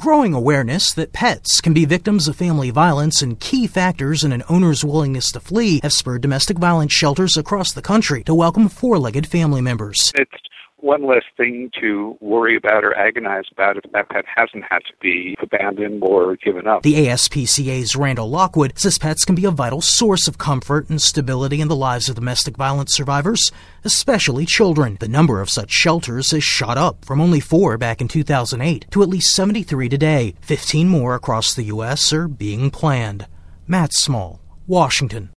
growing awareness that pets can be victims of family violence and key factors in an owner's willingness to flee have spurred domestic violence shelters across the country to welcome four-legged family members. It's one less thing to worry about or agonize about if that pet hasn't had to be abandoned or given up. The ASPCA's Randall Lockwood says pets can be a vital source of comfort and stability in the lives of domestic violence survivors, especially children. The number of such shelters has shot up from only 4 back in 2008 to at least 73 today. 15 more across the U.S. are being planned. Matt Small, Washington.